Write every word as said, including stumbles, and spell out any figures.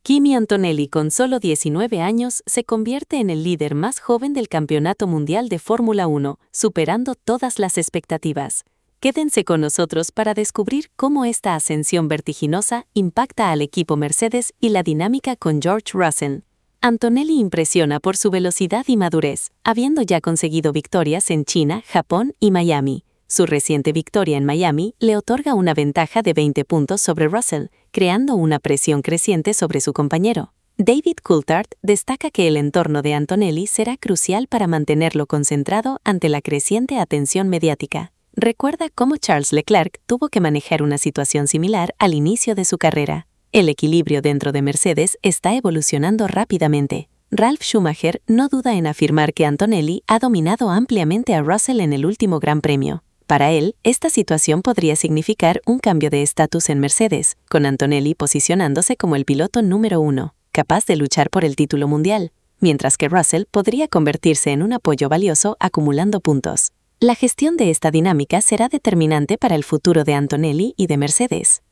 Kimi Antonelli, con solo diecinueve años, se convierte en el líder más joven del Campeonato Mundial de Fórmula uno, superando todas las expectativas. Quédense con nosotros para descubrir cómo esta ascensión vertiginosa impacta al equipo Mercedes y la dinámica con George Russell. Antonelli impresiona por su velocidad y madurez, habiendo ya conseguido victorias en China, Japón y Miami. Su reciente victoria en Miami le otorga una ventaja de veinte puntos sobre Russell, creando una presión creciente sobre su compañero. David Coulthard destaca que el entorno de Antonelli será crucial para mantenerlo concentrado ante la creciente atención mediática. Recuerda cómo Charles Leclerc tuvo que manejar una situación similar al inicio de su carrera. El equilibrio dentro de Mercedes está evolucionando rápidamente. Ralf Schumacher no duda en afirmar que Antonelli ha dominado ampliamente a Russell en el último Gran Premio. Para él, esta situación podría significar un cambio de estatus en Mercedes, con Antonelli posicionándose como el piloto número uno, capaz de luchar por el título mundial, mientras que Russell podría convertirse en un apoyo valioso acumulando puntos. La gestión de esta dinámica será determinante para el futuro de Antonelli y de Mercedes.